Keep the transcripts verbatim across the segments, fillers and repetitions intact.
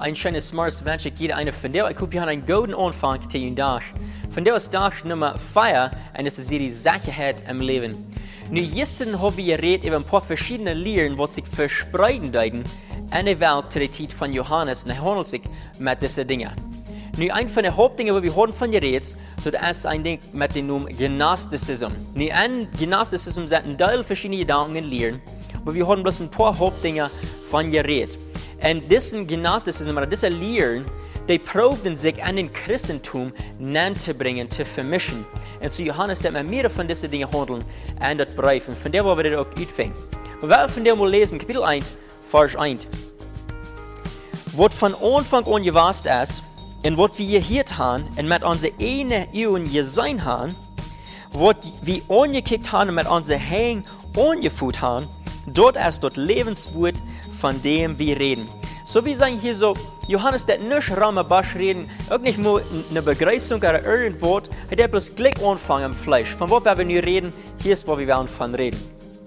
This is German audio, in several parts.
ein schönes smartes Wunsch, jeder eine von der, ich hoffe, wir haben einen guten Anfang zu Ihnen da. Von der ist Tag Nummer vier, und das ist die Sicherheit im Leben. Nu, gestern haben wir geredet über ein paar verschiedene Lehren, die sich verspreiten deuten, in der Welt zu der Zeit von Johannes, und er handelt sich mit diesen Dingen. Nu, ein von den Hauptdingen, die wir haben von geredet, das ist ein Ding mit dem Namen Gnosticism. Nu, an Gnosticism sind ein Teil verschiedene Gedanken und Lehren, aber wir haben bloß ein paar Hauptdinge von geredet. Und diesen Gnosticism, oder diese Lehren, die probten sich an den Christentum nanzubringen, zu vermischen. Und so Johannes, dass wir mehr von diesen Dingen handeln und das Brief. Und von der wollen wir das auch anfangen. Wir werden von der mal lesen, Kapitel eins, Vers eins. Was von Anfang an gewusst ist, und was wir gehört haben, und mit unseren eigenen Augen gesehen haben, was wir angekickt haben und mit unseren Händen angefühlt haben, dort ist das Lebenswort, von dem wir reden. So wie sagen hier so, Johannes, der nicht Ramabasch reden, auch nicht mal eine Begrüßung oder irgendwas, hat er bloß gleich anfangen im Fleisch. Von was wir nur reden, hier ist, wo wir werden von reden.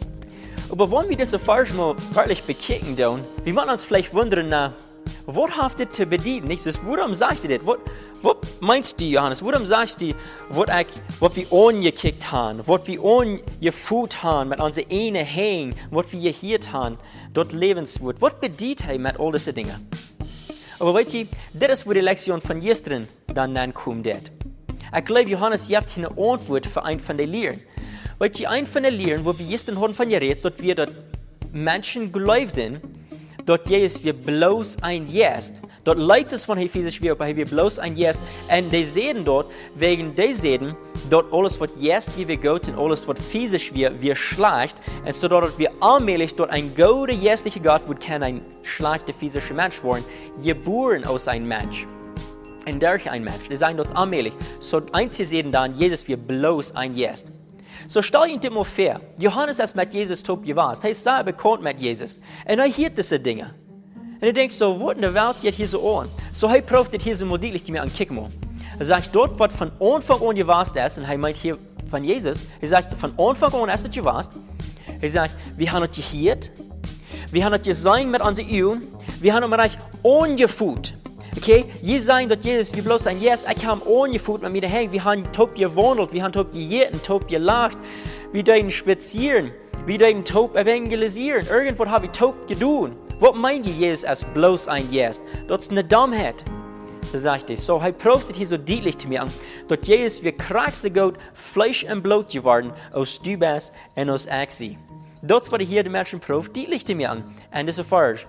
Aber wenn wir diese Vers mal wirklich bekicken, dann, wir wollen uns vielleicht wundern, na, was habt ihr zu bedienen? Nicht so, warum sagst du das? Was, was meinst du, Johannes? Warum sagst du, was, was wir angekickt haben, was wir angefühlt haben mit unseren eigenen Händen, was wir gehört haben, dort Lebenswort? Was bedient er mit all diesen Dingen? Aber weißt du, das ist, wo die Lektion von gestern dann ankommt. Ich glaube, Johannes gibt hier eine Antwort für einen von den Lehren. Weißt du, ein von den Lehren, wo wir gestern haben von geredet, dort wir dort Menschen glaubten, dort Jesus wir bloß ein Jest. Dort leitet es von Ephesus wir, aber wir bloß ein Jest. Und die sehen dort, wegen die sehen, dort alles, was Jest wir Gott und alles, was physisch wir, wir schlecht. Und so dort wir allmählich dort ein guter, jestlicher Gott, wo kann ein schlechter physischer Mensch werden, geboren aus einem Mensch. Und durch ein Mensch. Die sagen dort allmählich. So eins sie sehen dann, Jesus wir bloß ein Jest. So stell ihn dir mal vor, Johannes ist mit Jesus top gewesen. Er ist sehr bekannt mit Jesus. Und er hört diese Dinge. Und er denkt so, was in der Welt geht hier so an? So er prüft das hier so modelig, die mir an kick mal. Er sagt, dort, was von Anfang an gewesen ist, und er meint hier von Jesus, er sagt, von Anfang an ist es gewesen. Er sagt, wir haben es gehört, wir haben es gesehen mit unseren Augen, wir haben es angefühlt. Okay, je sagen, dass Jesus wie bloß ein Yes, ich habe angefühlt mit mir daheim, wir haben top gewandelt, wir haben top gejährt, top gelacht, wir dürfen spazieren, wir dürfen top evangelisieren, irgendwo habe ich top getan. Was meint ihr, Jesus als bloß ein Yes? Das ist eine Dummheit. Da sagt er, so, er prüft hier so deutlich zu mir an, dass Jesus wie kraxe Gott Fleisch und Blut geworden aus Dubas und aus Axi. Das ist, was hier die Menschen prüft, deutlich zu mir an, und das ist falsch.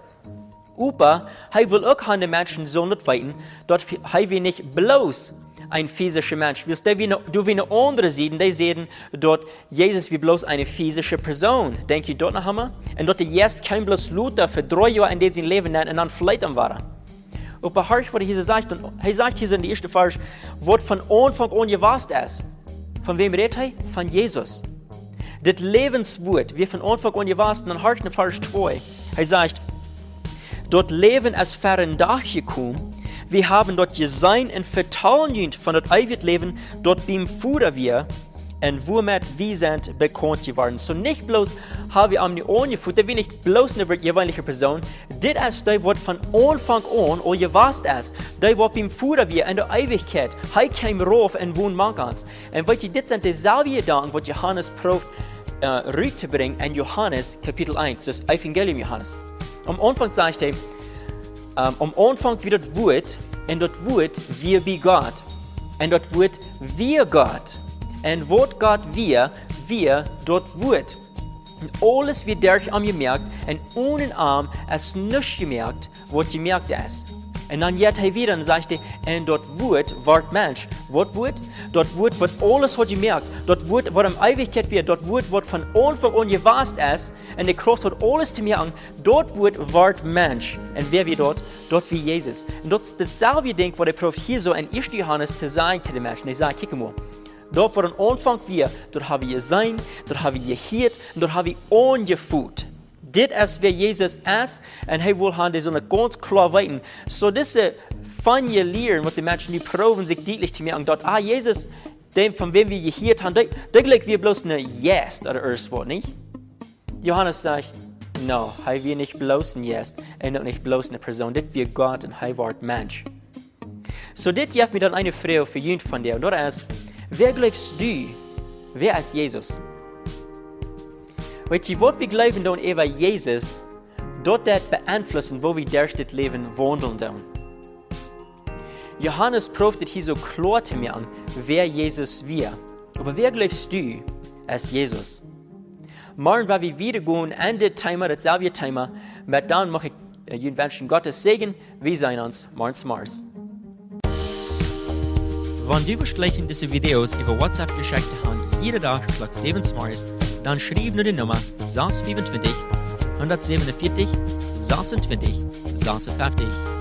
Aber er will auch an den Menschen so nicht weiten, dass er nicht bloß ein physischer Mensch ist. Du wie eine andere sehen, die sehen, dass Jesus wie bloß eine physische Person. Denkt ihr dort noch einmal? Und dass er jetzt kein bloß Luther für drei Jahre, in denen sie leben, und dann vielleicht am war. Aber hörst, was er hier sagt, und er sagt hier so in der ersten Vers, was von Anfang an gewusst ist. Von wem redet er? Von Jesus. Das Lebenswort, wie von Anfang an gewusst, und dann hörst du in Vers zwei. Er sagt, dort Leben ist fern gekommen. Wir haben dort gesehen und vertrauen von dort ewiges Leben, dort beim Fuder wir und womit wir sind bekannt geworden. So nicht bloß haben wir am angefühlt, da bin nicht bloß eine gewöhnliche Person, das ist das, was von Anfang an auch gewusst ist, das, was beim Fuder wir in der Ewigkeit, er kam rauf und wohnt mag uns. Und weißt du, das sind dieselben Gedanken, was Johannes probt, äh, rüberzubringen in Johannes Kapitel eins, das Evangelium Johannes. Am Anfang sagt er, um, am Anfang wird das Wort, und das Wort wir bei Gott. Und das Wort wir Gott. Und was Gott wir, wir dort Wort. Und alles wird dadurch angemerkt, und ohne Arm ist nicht gemerkt, was gemerkt ist. Und dann jetzt er wieder und sagt er, und dort Wort wird Mensch. Was Wort? Dort Wort wird alles hat gemerkt. Dort Wort, was am Ewigkeit wird. Dort Wort, was von Anfang an gewusst ist. Und die Kraft hat alles zu merken. Dort Wort wird Mensch. Und wer wie dort? Dort wie Jesus. Und das ist dasselbe Ding, was der Prophet hier so in ersten Johannes zu sagen zu den Menschen. Er sagt, guck mal. Dort, wo am Anfang wir, dort haben wir gesehen, dort haben wir gehört, und dort haben wir angefühlt. Das ist, wer Jesus ist, und er will haben so eine ganz klar weiten. So diese feine Lehren, was die Menschen, die proben sich deutlich zu mir an, dort, ah, Jesus, dem, von wem wir gehört haben, da gleich wir bloß eine Yes oder irgendwas, nicht? Johannes sagt, No, hij wie nicht bloß ein Jest und auch nicht bloß eine Person. Das wie Gott und hij wordt Mensch. So, dit geeft mir dann eine Frage für jeden von dir. Und das ist, wer glaubst du, wer ist Jesus? Weißt du, was wir glauben dann über Jesus, dort das beeinflussen, wo wir durch das Leben wandeln dann. Johannes prüft hier so klar zu mir an, wer Jesus wir. Aber wer glaubst du, ist Jesus? Morgen, wenn wir wieder gehen, an das Thema, dasselbe Thema, aber dann mache ich jeden Menschen Gottes Segen. Wir sehen uns morgens Mars. Wenn du gleich diese Videos über WhatsApp geschickt hast, jeden Tag schlag sieben Mars, dann schreib nur die Nummer sechs fünfundzwanzig, hundertsiebenundvierzig, sechsundzwanzig, sechsundfünfzig.